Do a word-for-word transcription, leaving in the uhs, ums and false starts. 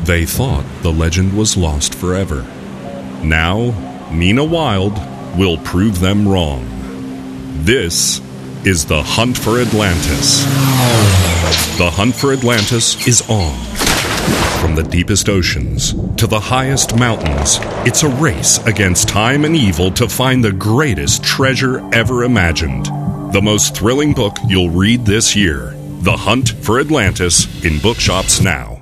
They thought the legend was lost forever. Now, Nina Wild will prove them wrong. This is The Hunt for Atlantis. The Hunt for Atlantis is on. From the deepest oceans to the highest mountains, it's a race against time and evil to find the greatest treasure ever imagined. The most thrilling book you'll read this year, The Hunt for Atlantis, in bookshops now.